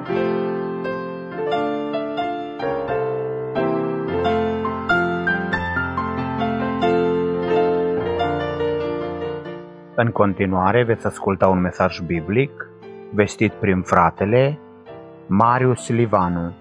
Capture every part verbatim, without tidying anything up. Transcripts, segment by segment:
În continuare veți asculta un mesaj biblic vestit prin fratele Marius Livanu.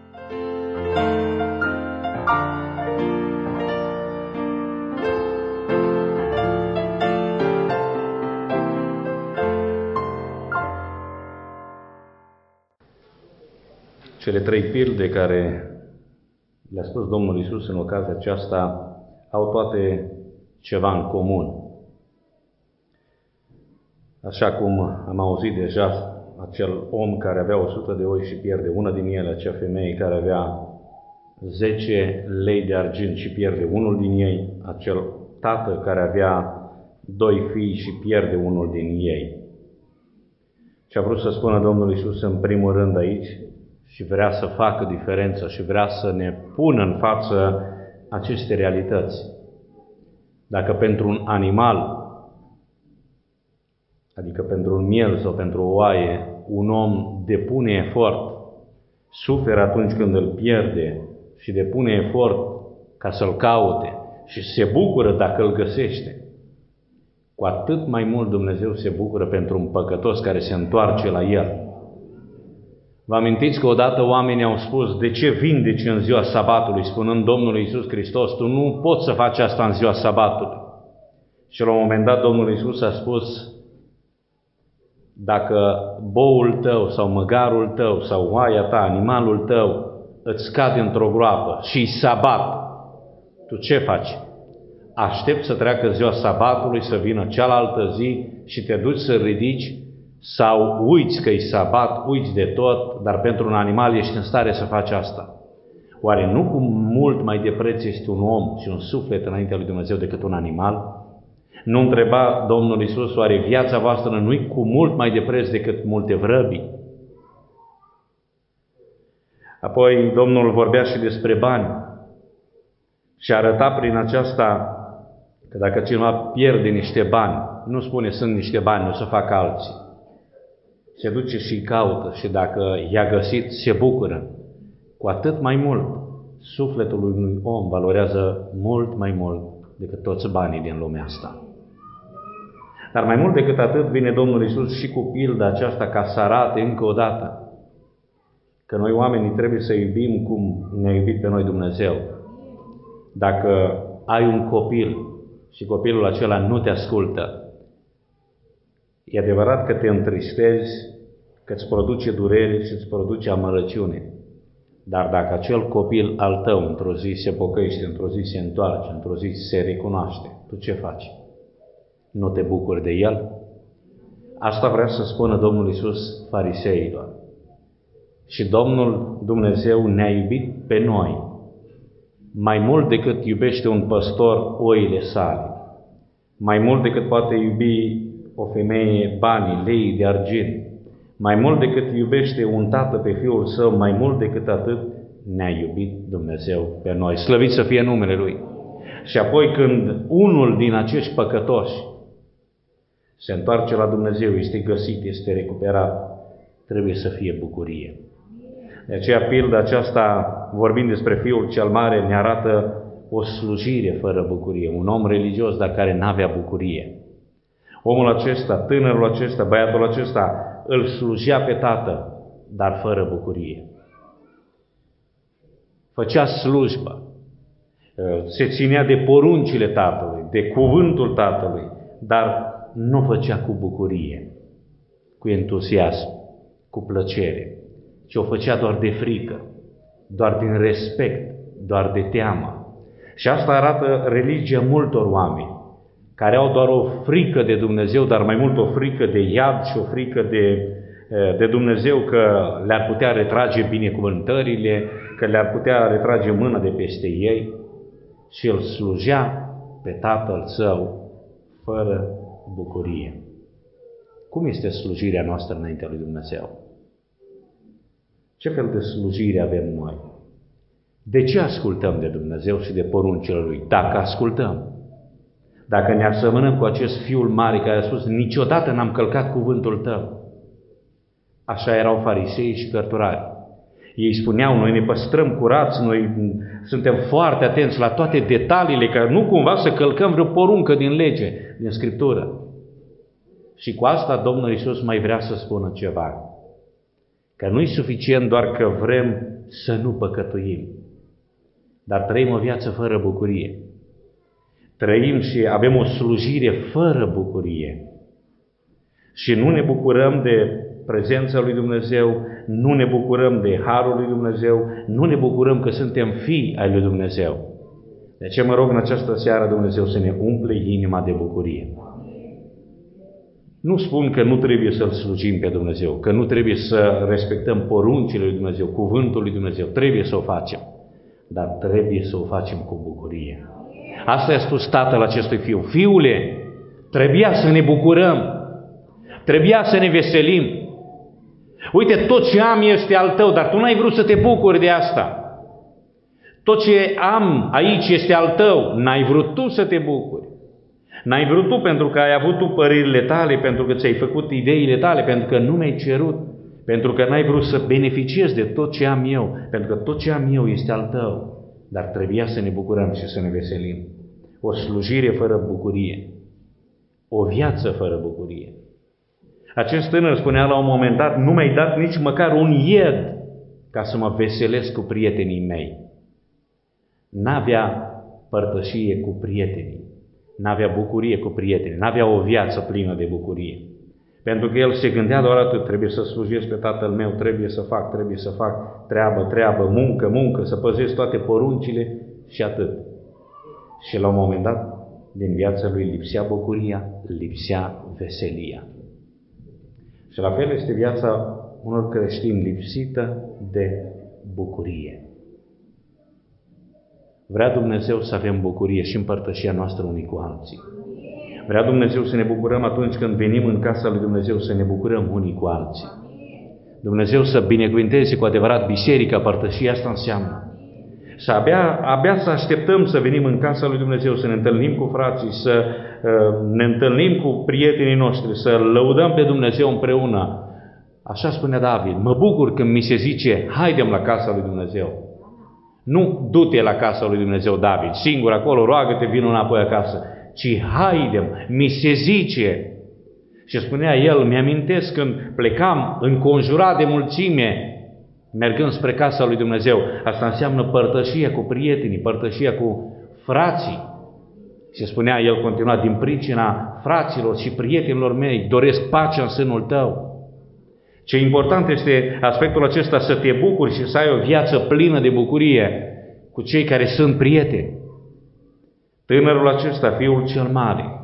Cele trei pilde care le-a spus Domnul Iisus în ocazia aceasta au toate ceva în comun. Așa cum am auzit deja, acel om care avea o sută de oi și pierde una din ele, acea femeie care avea zece lei de argint și pierde unul din ei, acel tată care avea doi fii și pierde unul din ei. Și a vrut să spună Domnul Iisus în primul rând aici și vrea să facă diferența și vrea să ne pună în față aceste realități. Dacă pentru un animal, adică pentru un miel sau pentru o oaie, un om depune efort, suferă atunci când îl pierde și depune efort ca să-l caute și se bucură dacă îl găsește, cu atât mai mult Dumnezeu se bucură pentru un păcătos care se întoarce la El. Vă amintiți că odată oamenii au spus: de ce vindeci în ziua sabatului, spunând Domnului Iisus Hristos, tu nu poți să faci asta în ziua sabatului. Și la un moment dat Domnul Iisus a spus: dacă boul tău sau măgarul tău sau oaia ta, animalul tău, îți cade într-o groapă și-i sabat, tu ce faci? Aștept să treacă ziua sabatului, să vină cealaltă zi și te duci să ridici, sau uiți că-i sabat, uiți de tot, dar pentru un animal ești în stare să faci asta? Oare nu cu mult mai de preț este un om și un suflet înaintea lui Dumnezeu decât un animal? Nu întreba Domnul Iisus: oare viața voastră nu-i cu mult mai de preț decât multe vrăbii? Apoi Domnul vorbea și despre bani și arăta prin aceasta că dacă cineva pierde niște bani, nu spune sunt niște bani, o să facă alții. Se duce și caută și dacă i-a găsit, se bucură. Cu atât mai mult, sufletul unui om valorează mult mai mult decât toți banii din lumea asta. Dar mai mult decât atât vine Domnul Iisus și cu pilda aceasta ca să arate încă o dată că noi oamenii trebuie să iubim cum ne-a iubit pe noi Dumnezeu. Dacă ai un copil și copilul acela nu te ascultă, e adevărat că te întristezi, că îți produce durere și îți produce amărăciune. Dar dacă acel copil al tău într-o zi se pocăiește, într-o zi se întoarce, într-o zi se recunoaște, tu ce faci? Nu te bucuri de el? Asta vrea să spună Domnul Iisus fariseilor. Și Domnul Dumnezeu ne-a iubit pe noi mai mult decât iubește un păstor oile sale, mai mult decât poate iubi o femeie banii, lei de argint, mai mult decât iubește un tată pe fiul său, mai mult decât atât ne-a iubit Dumnezeu pe noi. Slăvit să fie numele Lui. Și apoi când unul din acești păcătoși se întoarce la Dumnezeu, este găsit, este recuperat, trebuie să fie bucurie. De aceea pilda aceasta, vorbind despre Fiul cel Mare, ne arată o slujire fără bucurie. Un om religios, dar care n-avea bucurie. Omul acesta, tânărul acesta, băiatul acesta, îl slujea pe Tatăl, dar fără bucurie. Făcea slujbă, se ținea de poruncile Tatălui, de cuvântul Tatălui, dar nu făcea cu bucurie, cu entuziasm, cu plăcere, ci o făcea doar de frică, doar din respect, doar de teamă. Și asta arată religia multor oameni, care au doar o frică de Dumnezeu, dar mai mult o frică de iad și o frică de, de Dumnezeu că le-ar putea retrage binecuvântările, că le-ar putea retrage mâna de peste ei, și îl slujea pe Tatăl Său fără bucurie. Cum este slujirea noastră înaintea lui Dumnezeu? Ce fel de slujire avem noi? De ce ascultăm de Dumnezeu și de poruncile Lui? Dacă ascultăm, dacă ne asemănăm cu acest Fiul Mare care a spus: niciodată n-am călcat cuvântul Tău. Așa erau farisei și cărturari. Ei spuneau, noi ne păstrăm curați, noi suntem foarte atenți la toate detaliile, ca nu cumva să călcăm vreo poruncă din lege, din Scriptură. Și cu asta Domnul Iisus mai vrea să spună ceva. Că nu e suficient doar că vrem să nu păcătuim, dar trăim o viață fără bucurie. Trăim și avem o slujire fără bucurie. Și nu ne bucurăm de prezența lui Dumnezeu, nu ne bucurăm de harul lui Dumnezeu, nu ne bucurăm că suntem fii ai lui Dumnezeu. De aceea mă rog în această seară Dumnezeu să ne umple inima de bucurie. Nu spun că nu trebuie să-L slujim pe Dumnezeu, că nu trebuie să respectăm poruncile lui Dumnezeu, cuvântul lui Dumnezeu. Trebuie să o facem, dar trebuie să o facem cu bucurie. Asta i-a spus tatăl acestui fiu. Fiule, trebuia să ne bucurăm, trebuia să ne veselim. Uite, tot ce am este al tău, dar tu n-ai vrut să te bucuri de asta. Tot ce am aici este al tău, n-ai vrut tu să te bucuri. N-ai vrut tu pentru că ai avut tu părerile tale, pentru că ți-ai făcut ideile tale, pentru că nu mi-ai cerut, pentru că n-ai vrut să beneficiezi de tot ce am eu, pentru că tot ce am eu este al tău. Dar trebuia să ne bucurăm și să ne veselim. O slujire fără bucurie, o viață fără bucurie. Acest tânăr spunea la un moment dat, nu mi-ai dat nici măcar un ied ca să mă veselesc cu prietenii mei. N-avea părtășie cu prietenii, n-avea bucurie cu prietenii, n-avea o viață plină de bucurie. Pentru că el se gândea doar atât, trebuie să slujesc pe tatăl meu, trebuie să fac, trebuie să fac treabă, treabă, muncă, muncă, să păzesc toate poruncile și atât. Și la un moment dat, din viața lui lipsea bucuria, lipsea veselia. Și la fel este viața unor creștini lipsită de bucurie. Vrea Dumnezeu să avem bucurie și împărtășia noastră unii cu alții. Vrea Dumnezeu să ne bucurăm atunci când venim în casa lui Dumnezeu, să ne bucurăm unii cu alții. Dumnezeu să binecuvânteze cu adevărat biserica, părtășia, asta înseamnă. Și abia, abia să așteptăm să venim în casa lui Dumnezeu, să ne întâlnim cu frații, să uh, ne întâlnim cu prietenii noștri, să lăudăm pe Dumnezeu împreună. Așa spunea David, mă bucur când mi se zice, haidem la casa lui Dumnezeu. Nu du-te la casa lui Dumnezeu, David, singur acolo, roagă-te, vină înapoi acasă, ci haidem, mi se zice. Și spunea el, mi-amintesc când plecam înconjurat de mulțime, mergând spre casa lui Dumnezeu. Asta înseamnă părtășia cu prietenii, părtășia cu frații. Și spunea el, continua, din pricina fraților și prietenilor mei, doresc pacea în sânul tău. Ce important este aspectul acesta, să te bucuri și să ai o viață plină de bucurie cu cei care sunt prieteni. Tânărul acesta, fiul cel mare,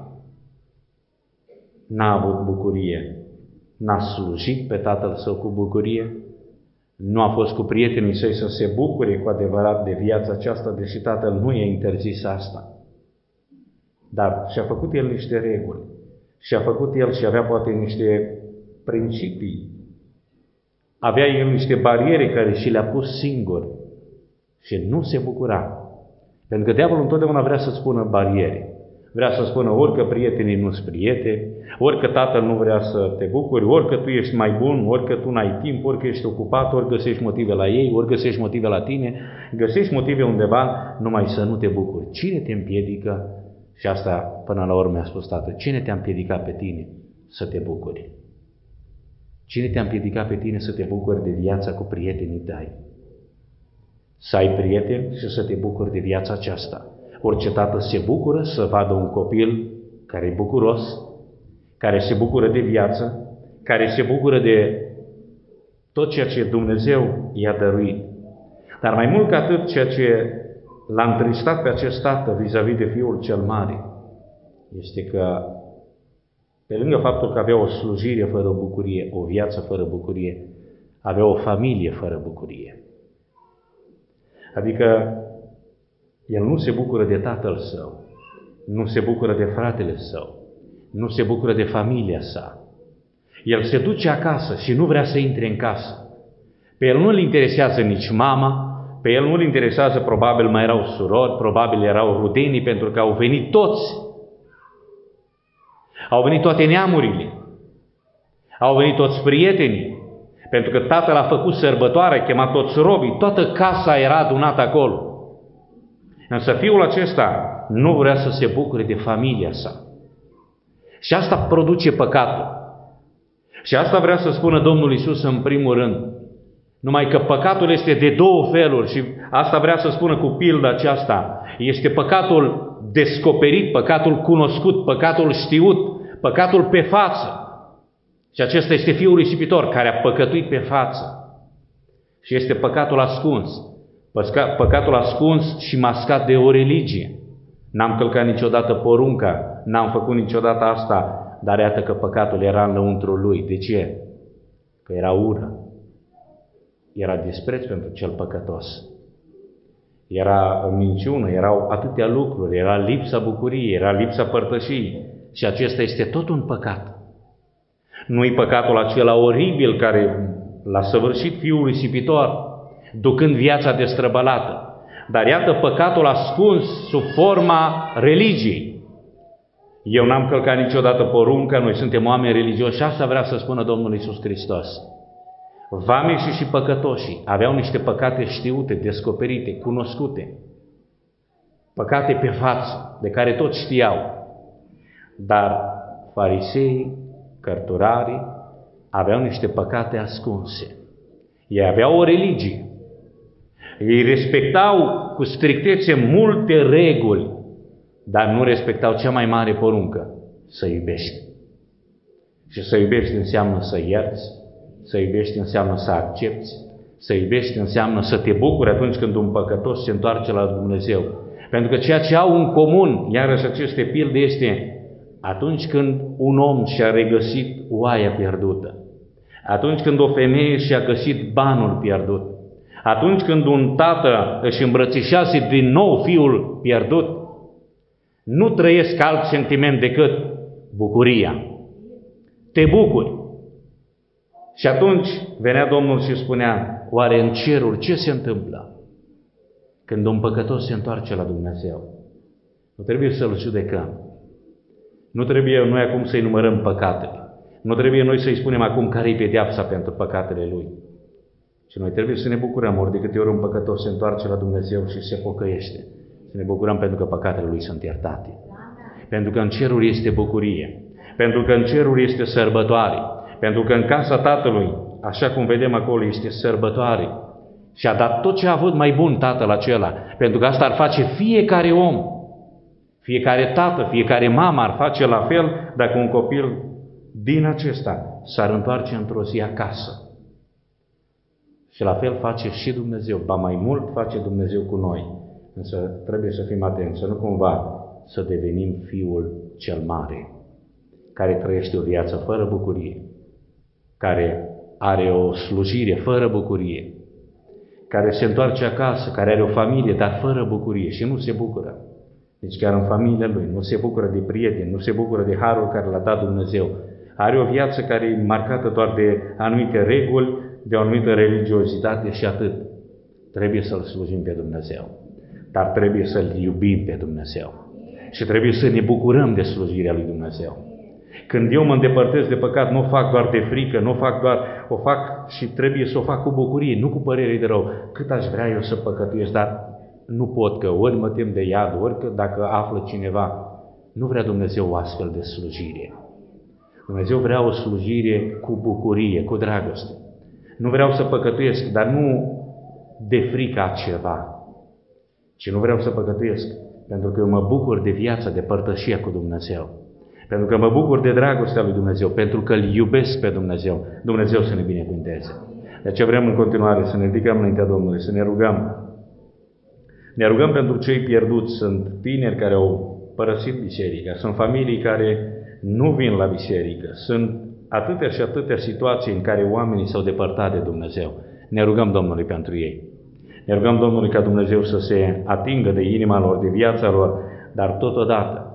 n-a avut bucurie, n-a slujit pe tatăl său cu bucurie, nu a fost cu prietenii săi să se bucure cu adevărat de viața aceasta, deși tatăl nu i-a interzis asta. Dar și-a făcut el niște reguli, și-a făcut el și avea poate niște principii, avea el niște bariere care și le-a pus singur și nu se bucura. Pentru că diavolul întotdeauna vrea să spună bariere. Vrea să spună ori că prietenii nu sunt prieteni, ori că tatăl nu vrea să te bucuri, ori că tu ești mai bun, ori că tu n-ai timp, ori că ești ocupat, ori găsești motive la ei, ori găsești motive la tine. Găsești motive undeva numai să nu te bucuri. Cine te împiedică? Și asta până la urmă a spus tatăl. Cine te-a împiedicat pe tine să te bucuri? Cine te-a împiedicat pe tine să te bucuri de viața cu prietenii tăi? Să ai prieteni și să te bucuri de viața aceasta. Orice tată se bucură să vadă un copil care e bucuros, care se bucură de viață, care se bucură de tot ceea ce Dumnezeu i-a dăruit. Dar mai mult ca atât, ceea ce l-a întristat pe acest tată vis-a-vis de fiul cel mare, este că, pe lângă faptul că avea o slujire fără bucurie, o viață fără bucurie, avea o familie fără bucurie. Adică el nu se bucură de tatăl său, nu se bucură de fratele său, nu se bucură de familia sa. El se duce acasă și nu vrea să intre în casă. Pe el nu-l interesează nici mama, pe el nu-l interesează, probabil mai erau surori, probabil erau rudenii, pentru că au venit toți. Au venit toate neamurile, au venit toți prietenii, Pentru că tatăl a făcut sărbătoare, a chemat toți robii, toată casa era adunată acolo. Însă fiul acesta nu vrea să se bucure de familia sa. Și asta produce păcatul. Și asta vrea să spună Domnul Iisus în primul rând. Numai că păcatul este de două feluri și asta vrea să spună cu pilda aceasta. Este păcatul descoperit, păcatul cunoscut, păcatul știut, păcatul pe față. Și acesta este fiul risipitor care a păcătuit pe față. Și este păcatul ascuns. Păcatul ascuns și mascat de o religie. N-am călcat niciodată porunca, n-am făcut niciodată asta, dar iată că păcatul era înăuntru lui. De ce? Că era ură. Era dispreț pentru cel păcătos. Era minciună, erau atâtea lucruri, era lipsa bucuriei, era lipsa părtășiei. Și acesta este tot un păcat. Nu-i păcatul acela oribil care l-a săvârșit fiul risipitor, ducând viața destrăbălată. Dar iată păcatul ascuns sub forma religiei. Eu n-am călcat niciodată porunca, noi suntem oameni religioși și asta vrea să spună Domnul Iisus Hristos. Vameșii și păcătoșii aveau niște păcate știute, descoperite, cunoscute. Păcate pe față, de care toți știau. Dar fariseii, cărturarii, aveau niște păcate ascunse. Ei aveau o religie. Ei respectau cu strictețe multe reguli, dar nu respectau cea mai mare poruncă, să iubești. Și să iubești înseamnă să ierți, să iubești înseamnă să accepti, să iubești înseamnă să te bucuri atunci când un păcătos se întoarce la Dumnezeu. Pentru că ceea ce au în comun, iarăși aceste pilde, este atunci când un om și-a regăsit oaia pierdută, atunci când o femeie și-a găsit banul pierdut, atunci când un tată își îmbrățișează din nou fiul pierdut, nu trăiesc alt sentiment decât bucuria. Te bucuri. Și atunci venea Domnul și spunea, oare în ceruri ce se întâmplă când un păcătos se întoarce la Dumnezeu? Nu trebuie să-l judecăm. Nu trebuie noi acum să-i numărăm păcatele. Nu trebuie noi să-i spunem acum care-i pedeapsa pentru păcatele lui. Și noi trebuie să ne bucurăm ori de câte ori un păcătos se întoarce la Dumnezeu și se pocăiește. Să ne bucurăm pentru că păcatele lui sunt iertate. Pentru că în ceruri este bucurie. Pentru că în ceruri este sărbătoare. Pentru că în casa Tatălui, așa cum vedem acolo, este sărbătoare. Și a dat tot ce a avut mai bun Tatăl acela. Pentru că asta ar face fiecare om. Fiecare tată, fiecare mamă ar face la fel dacă un copil din acesta s-ar întoarce într-o zi acasă. Și la fel face și Dumnezeu. Ba mai mult face Dumnezeu cu noi. Însă trebuie să fim atenți, să nu cumva să devenim fiul cel mare, care trăiește o viață fără bucurie, care are o slujire fără bucurie, care se întoarce acasă, care are o familie, dar fără bucurie și nu se bucură. Deci chiar în familia lui nu se bucură de prieteni, nu se bucură de harul care l-a dat Dumnezeu. Are o viață care e marcată doar de anumite reguli, de o anumită religiozitate și atât. Trebuie să-L slujim pe Dumnezeu, dar trebuie să-L iubim pe Dumnezeu și trebuie să ne bucurăm de slujirea lui Dumnezeu. Când eu mă îndepărtez de păcat, nu o fac doar de frică, nu o fac doar, o fac și trebuie să o fac cu bucurie, nu cu părere de rău. Cât aș vrea eu să păcătuiesc, dar nu pot, că ori mă tem de iad, ori că dacă află cineva, nu vrea Dumnezeu o astfel de slujire. Dumnezeu vrea o slujire cu bucurie, cu dragoste. Nu vreau să păcătuiesc, dar nu de frică a ceva, ci nu vreau să păcătuiesc, pentru că eu mă bucur de viața, de părtășia cu Dumnezeu. Pentru că mă bucur de dragostea lui Dumnezeu, pentru că îl iubesc pe Dumnezeu. Dumnezeu să ne binecuvânteze. De aceea vrem în continuare să ne ridicăm înaintea Domnului, să ne rugăm. Ne rugăm pentru cei pierduți. Sunt tineri care au părăsit biserica, sunt familii care nu vin la biserică, sunt atâtea și atâtea situații în care oamenii s-au depărtat de Dumnezeu. Ne rugăm Domnului pentru ei. Ne rugăm Domnului ca Dumnezeu să se atingă de inima lor, de viața lor, dar totodată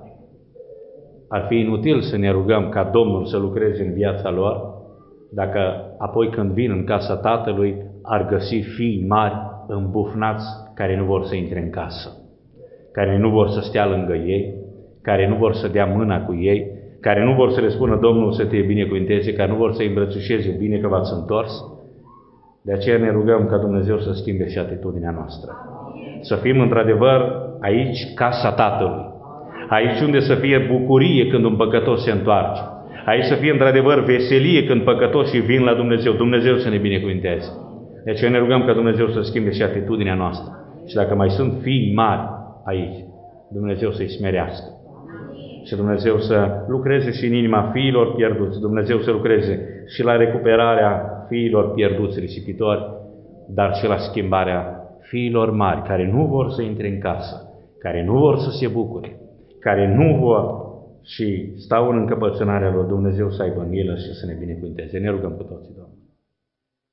ar fi inutil să ne rugăm ca Domnul să lucreze în viața lor, dacă apoi când vin în casa Tatălui ar găsi fii mari îmbufnați care nu vor să intre în casă, care nu vor să stea lângă ei, care nu vor să dea mâna cu ei, care nu vor să le spună Domnul să te binecuvânteze, care nu vor să îi îmbrățișeze bine că v-ați întors, De aceea ne rugăm ca Dumnezeu să schimbe și atitudinea noastră. Să fim într-adevăr aici casa Tatălui. Aici unde să fie bucurie când un păcătos se întoarce. Aici să fie într-adevăr veselie când păcătoșii vin la Dumnezeu. Dumnezeu să ne binecuvinteze. De aceea ne rugăm ca Dumnezeu să schimbe și atitudinea noastră. Și dacă mai sunt fii mari aici, Dumnezeu să-i smerească. Și Dumnezeu să lucreze și în inima fiilor pierduți. Dumnezeu să lucreze și la recuperarea fiilor pierduți, risipitori, dar și la schimbarea fiilor mari, care nu vor să intre în casă, care nu vor să se bucure, care nu vor și stau în încăpățânarea lor. Dumnezeu să aibă milă și să ne binecuvinteze. Ne rugăm cu toții.